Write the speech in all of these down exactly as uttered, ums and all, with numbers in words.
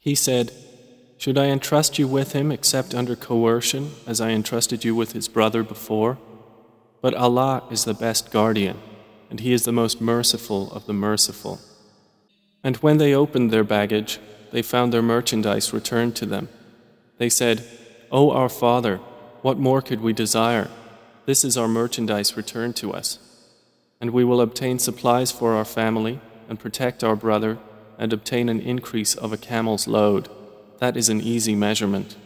He said, "Should I entrust you with him except under coercion, as I entrusted you with his brother before? But Allah is the best guardian, and He is the most merciful of the merciful." And when they opened their baggage, they found their merchandise returned to them. They said, "O our father, what more could we desire? This is our merchandise returned to us. And we will obtain supplies for our family, and protect our brother, and obtain an increase of a camel's load. That is an easy measurement."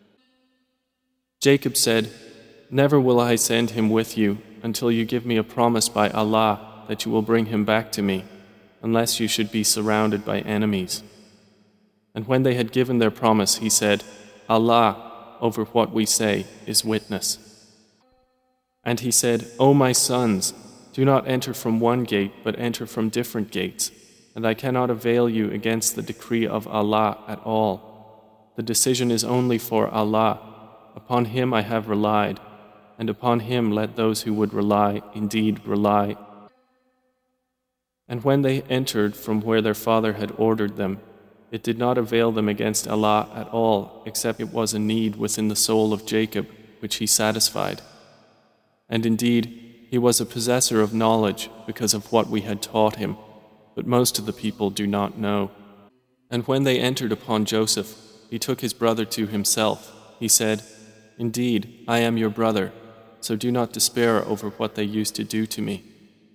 Jacob said, "Never will I send him with you until you give me a promise by Allah that you will bring him back to me, unless you should be surrounded by enemies." And when they had given their promise, he said, "Allah, over what we say, is witness." And he said, "O my sons, do not enter from one gate, but enter from different gates, and I cannot avail you against the decree of Allah at all. The decision is only for Allah. Upon Him I have relied, and upon Him let those who would rely indeed rely." And when they entered from where their father had ordered them, it did not avail them against Allah at all, except it was a need within the soul of Jacob, which he satisfied. And indeed, he was a possessor of knowledge because of what we had taught him, but most of the people do not know. And when they entered upon Joseph, he took his brother to himself. He said, "Indeed, I am your brother, so do not despair over what they used to do to me."